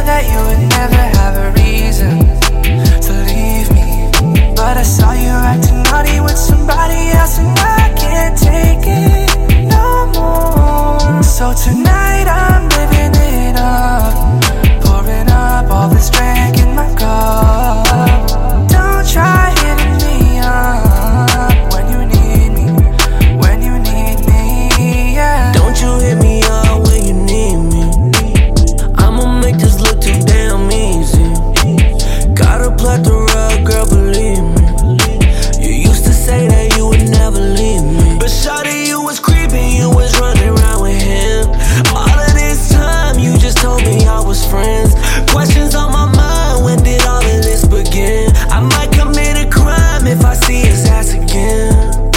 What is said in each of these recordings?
that you would never have a reason to leave me, but I saw you acting naughty with somebody else, and I can't take it no more. So tonight I'm living it up, pouring up all this drink in my cup. Don't try hitting me up when you need me, when you need me, yeah. Don't you hit me up when you need me. I'ma make this look too damn easy. Got a plethora, girl, believe me. You used to say that you would never leave me, but shawty, you was creeping, you was running around with him. All of this time, you just told me I was friends. Questions on my mind, when did all of this begin? I might commit a crime if I see his ass again.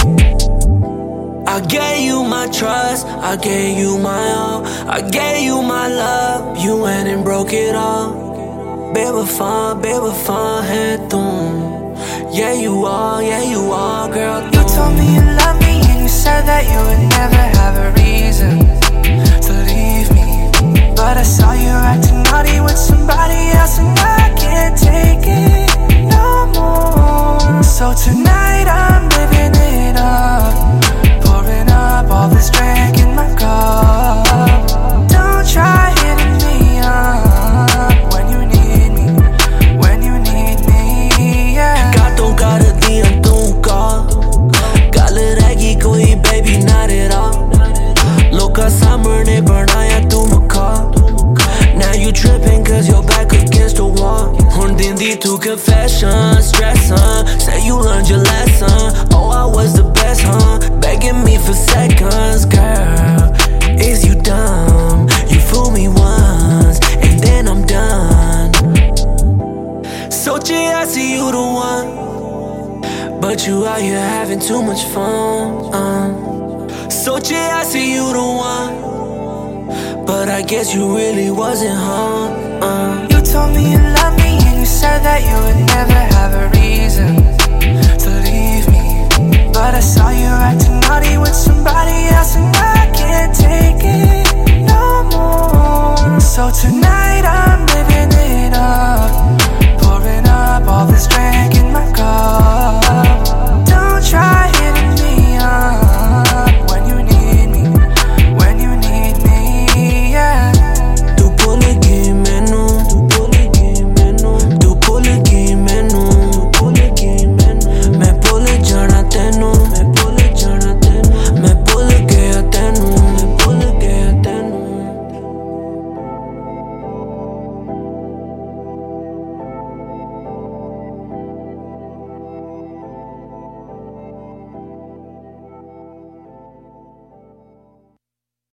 I gave you my trust, I gave you my all, I gave you my love, you went and broke it all. Bevafan, head doom. Yeah, you are, girl. You told me you love me, and you said that you would never have a reason to leave me, but I saw you acting naughty with somebody else, and I can't take it no more. So tonight I'm living it up, pouring up all this drink in my cup. Don't try hitting me up when you need me, when you need me, yeah. Gato cara dia nunca, galeregi koi baby not at all. Loka summer ne burnaya tu maka. Now you tripping cause you're back against the wall. Hundindi to confession, stress, say you learned your lesson. Oh, I was the best, begging me for seconds, girl. Is you dumb? You fool me once, and then I'm done. Sochi, I see you the one, but you out here having too much fun. Sochi, I see you the one, but I guess you really wasn't home. You told me you love me, and you said that you would never have a reason to leave me, but I saw you acting naughty with somebody else, and I can't take it no more. So tonight